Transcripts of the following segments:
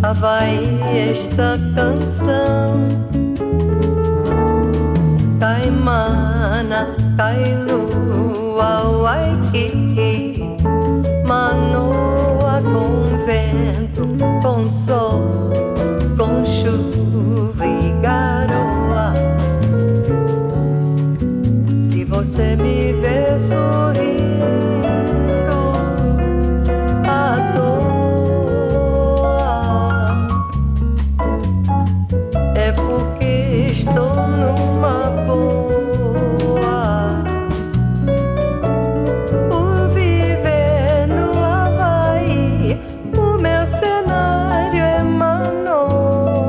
Havaí esta canção. Caimana, Kailua, Waikiki, Manoa com vento, com sol, com chuva e garoa. Se você me vê sorrindo à toa, é porque estou numa boa. Por viver no Havaí, o meu cenário é Manoa.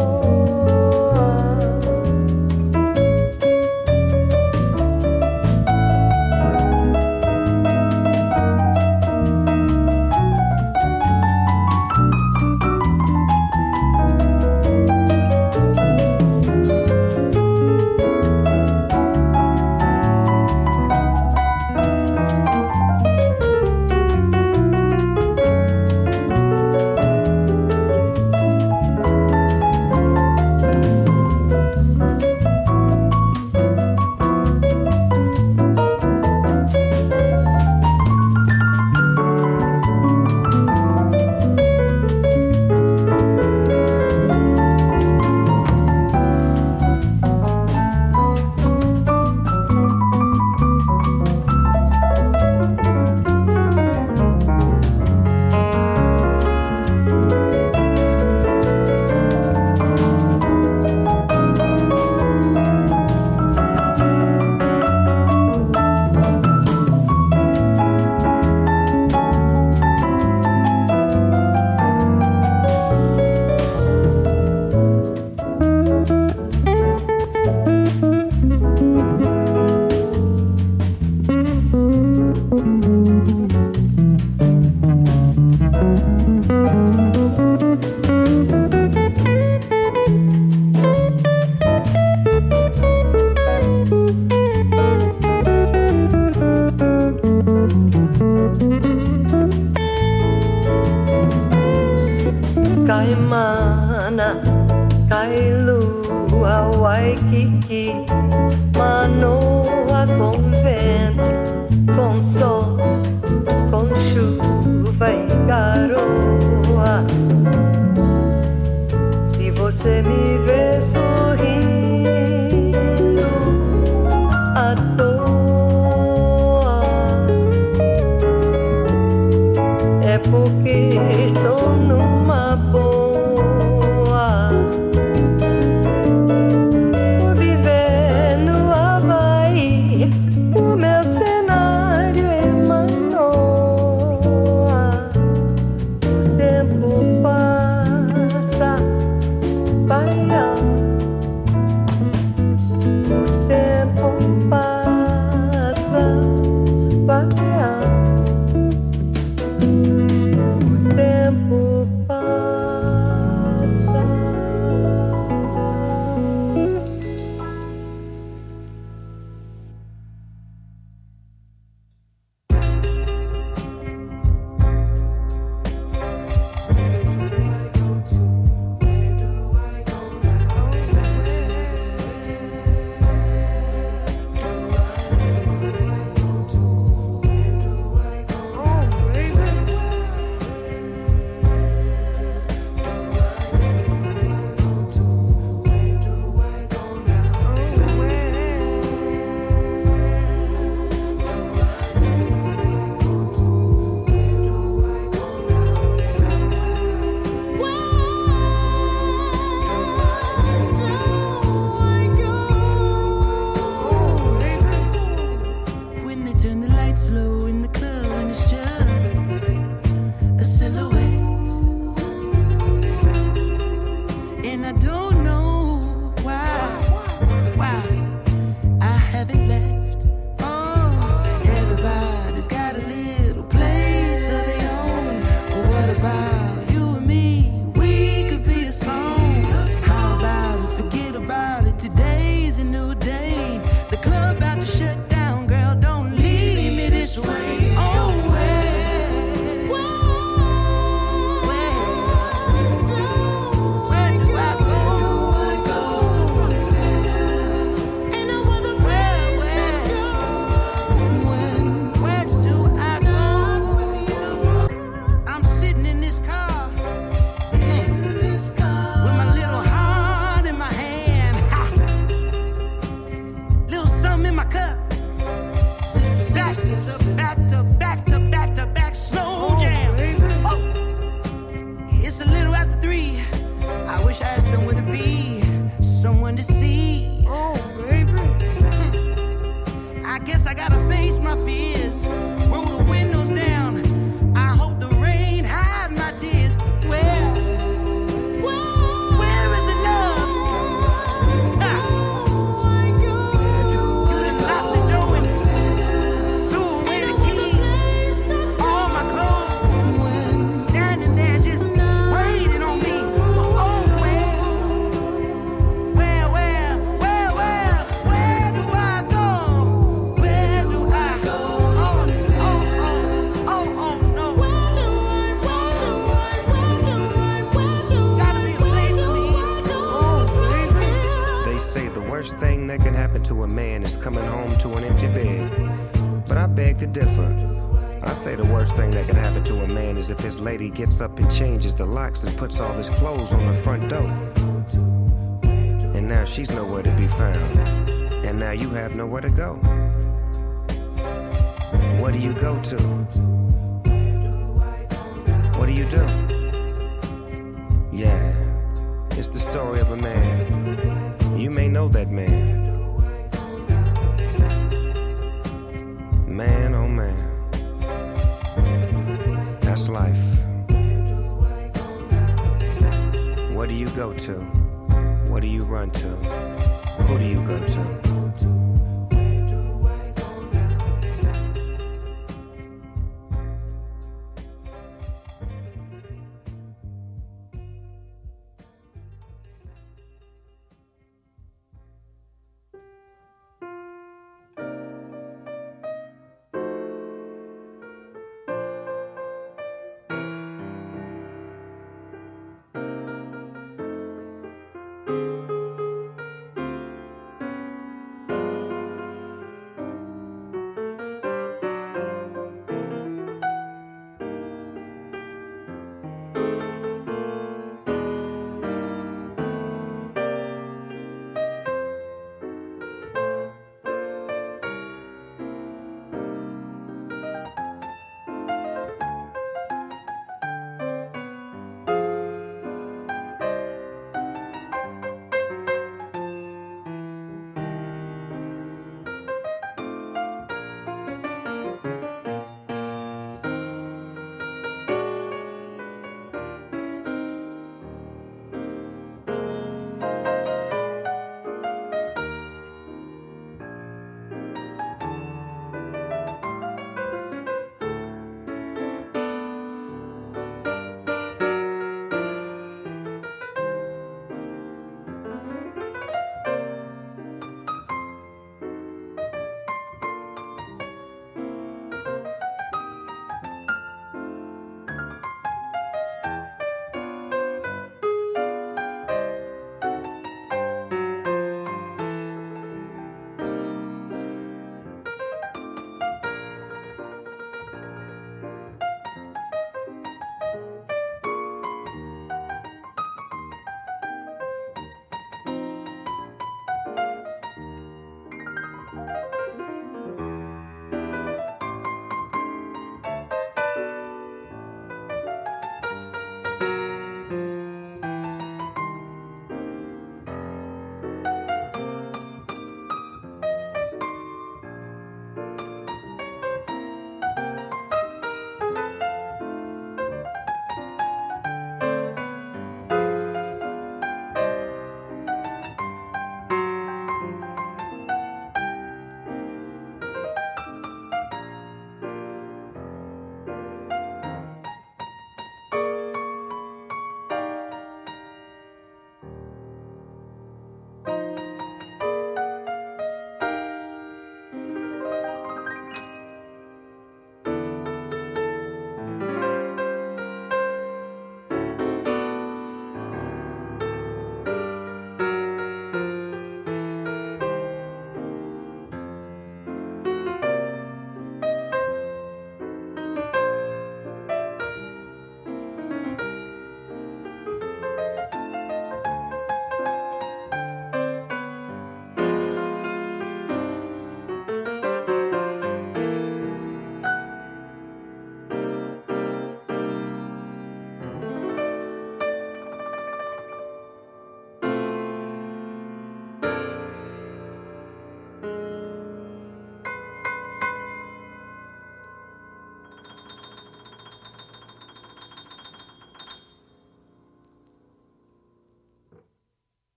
Caimana, Kailua, Waikiki, Manoa com vento, com sol, com chuva e garoa. Se você me vê sorrindo à toa, é porque estou numa boa. Por viver no Havaí, o meu cenário é Manoa. O tempo passa one to see. Oh, baby. I guess I gotta face my fears. Roll the windows down. I hope the rain hide my tears. Where is the love? Ha! You done locked the door and threw away the key. All my clothes standing there just waiting on me. Oh, where do I go? Where do I go? Oh, no. Gotta be a place for me. Oh, baby. They say the worst thing that can happen to a man is coming home to an empty bed. But I beg to differ. I say the worst thing that can happen to a man is if his lady gets up and changes the locks and puts all his clothes on the front door. And now she's nowhere to be found. And now you have nowhere to go. What do you go to? What do you do? Yeah, it's the story of a man. You may know that man. Man, oh man. That's life. What do you go to? What do you run to? Who do you go to?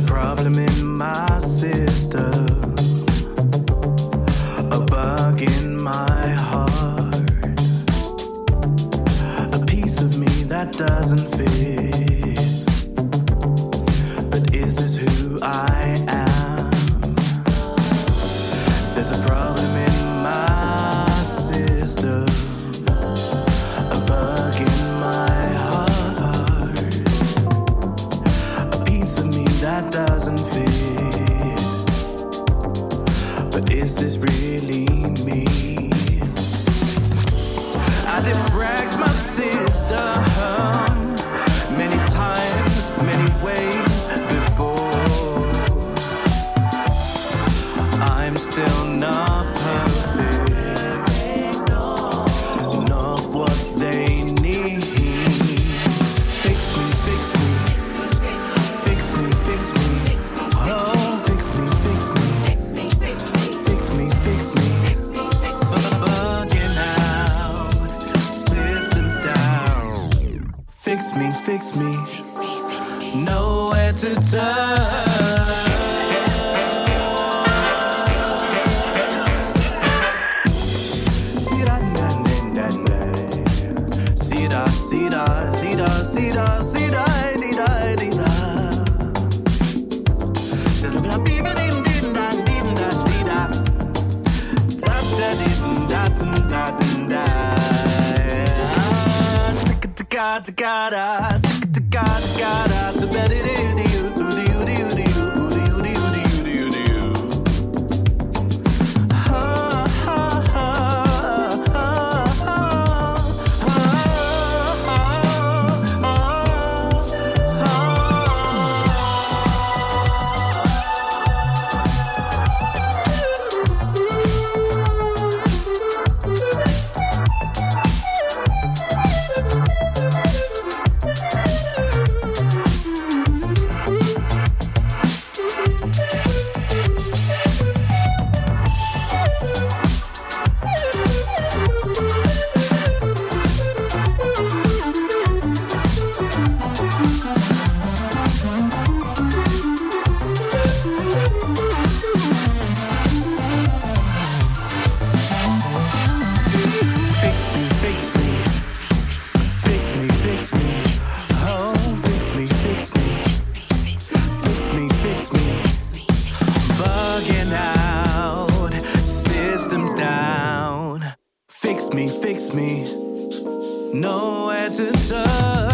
a problem in my system, a bug in my heart, a piece of me that doesn't fit. But is this who I am? There's a problem in my system, a bug in my heart, a piece of me that doesn't fit. But is this really me? I defragged my system many times, many ways before. I'm still not perfect, not what they need. Fix me, fix me, fix me, fix me. Oh, fix me, fix me, fix me, fix me. Bugging out, systems down. Fix me, fix me, nowhere to turn. Fix me, nowhere to turn.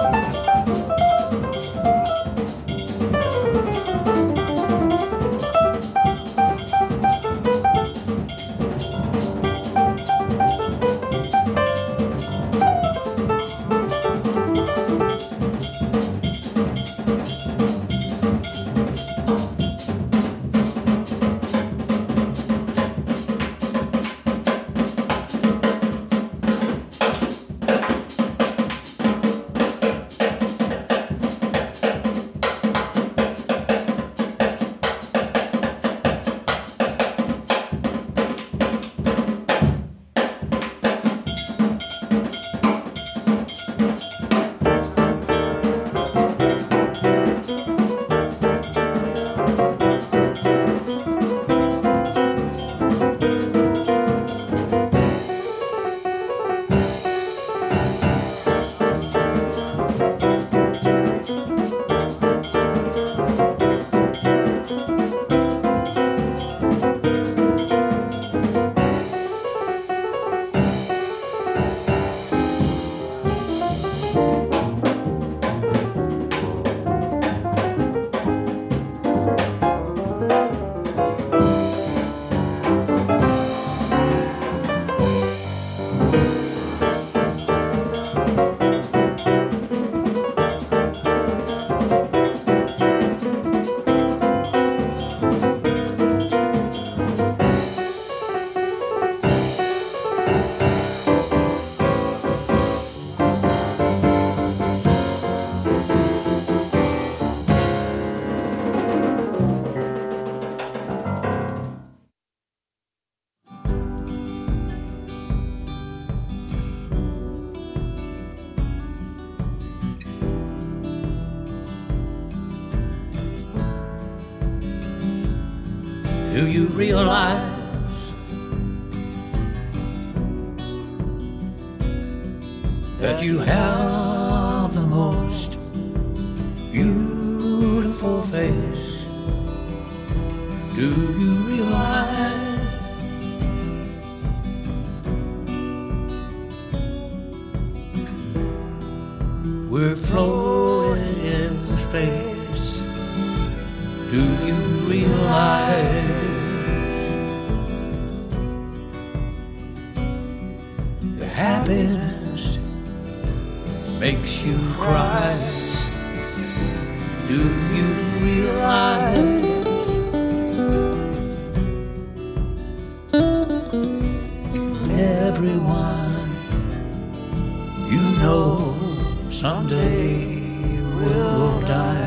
Do you realize that you have the most beautiful face? Do you realize we're floating in space? Do you realize the happiness makes you cry? Do you realize everyone you know someday will die?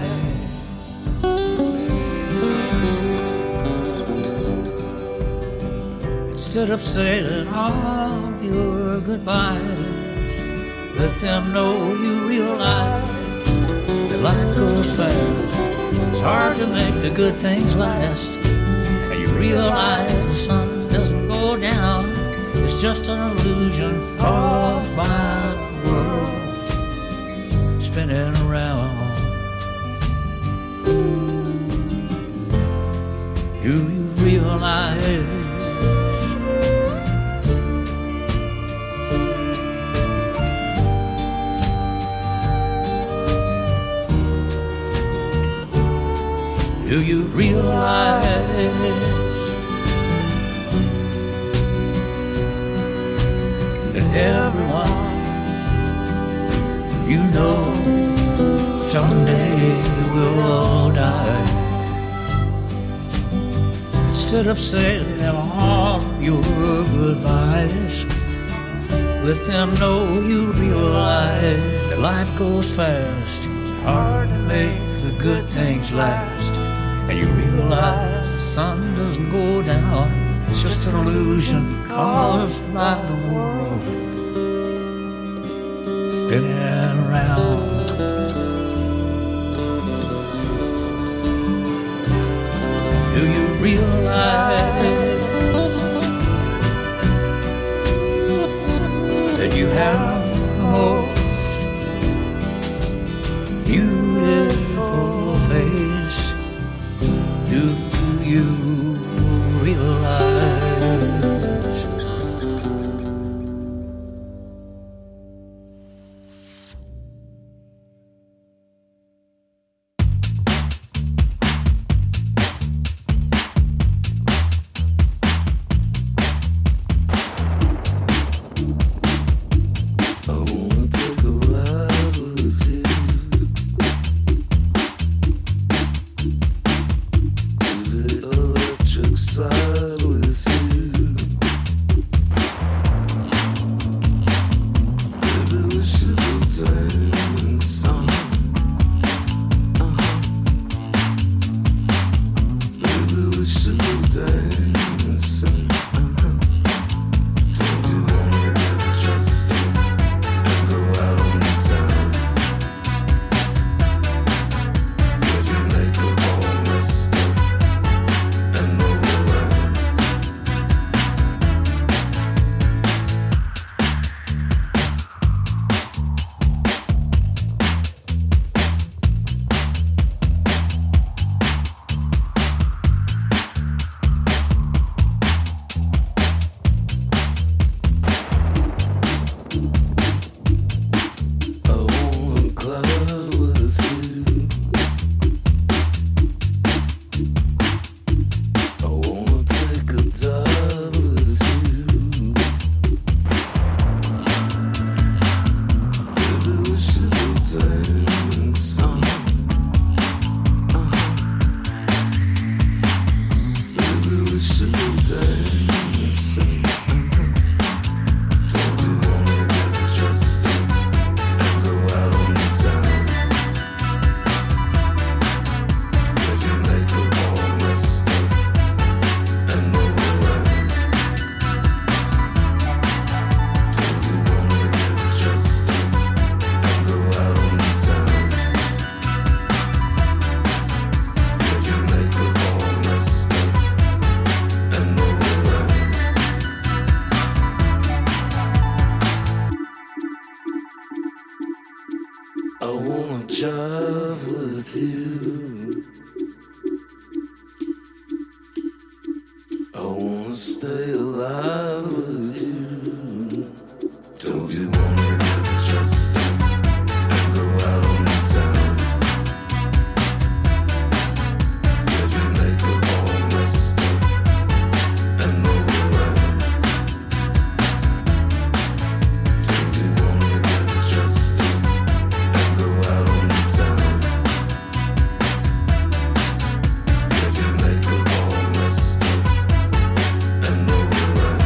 Instead of saying all your goodbyes, let them know you realize that life goes fast. It's hard to make the good things last. And you realize the sun doesn't go down. It's just an illusion caused by the world spinning around. Do you realize do you realize that everyone you know someday will all die? Instead of saying all your goodbyes, let them know you realize that life goes fast. It's hard to make the good things last. And you realize the sun doesn't go down. It's just an illusion caused by the world spinning around. Do you realize that you have the most beautiful face? Do you realize? wanna jive with you. I wanna stay alive with you. Don't you want me to trust you and go out on the town? Yeah, you make a ball messed up and roll around. Don't you want me to trust you and go out on the town? Yeah, you make a ball messed up and roll around.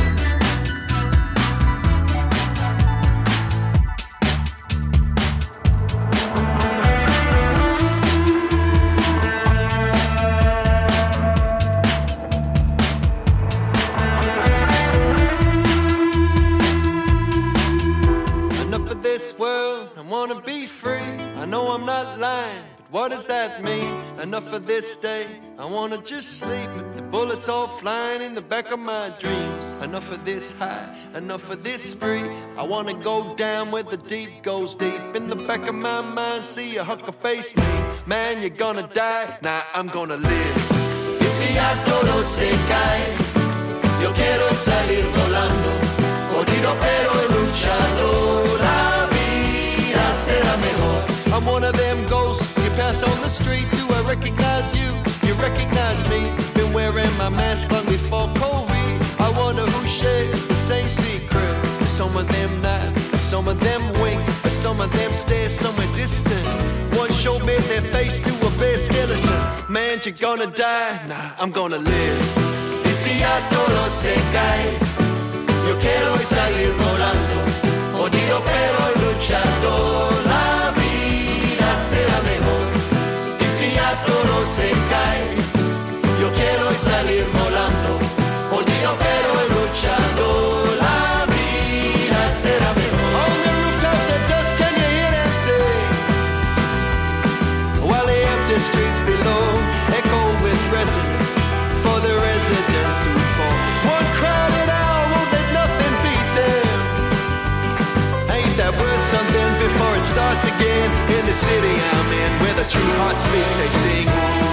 Enough of this world, I wanna be free. I know I'm not lying, but what does that mean? Enough of this day, I wanna just sleep with the bullets all flying in the back of my dreams. Enough of this high, enough of this spree. I wanna go down where the deep goes deep. In the back of my mind, see a hucker face me. Man, you're gonna die, nah, I'm gonna live. Y si ya todo se cae, yo quiero salir volando. Jodido pero he luchado, la vida será mejor. I'm one of them ghosts you pass on the street. Do I recognize you? You recognize me? Been wearing my mask long before COVID. I wonder who shares the same secret. Some of them nod, some of them wink, some of them stare somewhere distant. One showed me their face to a bare skeleton. Man, you're gonna die, nah, I'm gonna live. Y si ya todo se cae, yo quiero salir volando, jodido pero luchando, la vida será mejor. Y si ya todo se cae, yo quiero salir volando, jodido pero luchando, la vida será mejor. On the rooftops at dusk, can you hear them sing? While the empty streets below echo with resonance for the residents who fall. One crowded hour, won't let nothing beat them. Ain't that worth something before it starts again? In the city I'm in, where the true hearts beat, they sing.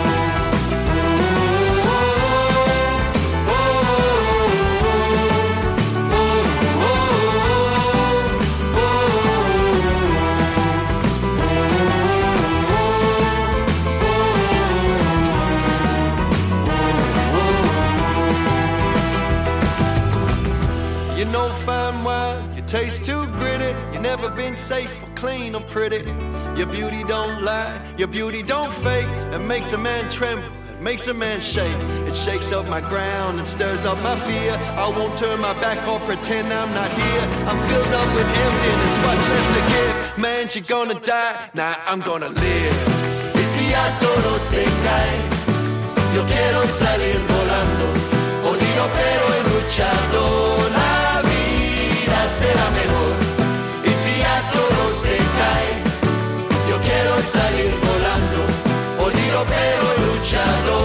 You know fine wine, you taste too gritty. You never been safe or clean or pretty. Your beauty don't lie, your beauty don't fake. It makes a man tremble, it makes a man shake. It shakes up my ground and stirs up my fear. I won't turn my back or pretend I'm not here. I'm filled up with emptiness, what's left to give? Man, you're gonna die, nah, I'm gonna live. Y si ya todo se cae, yo quiero salir volando, jodido pero he luchado, la vida será mejor. Y si ya todo se cae, yo quiero salir volando, jodido pero he luchado,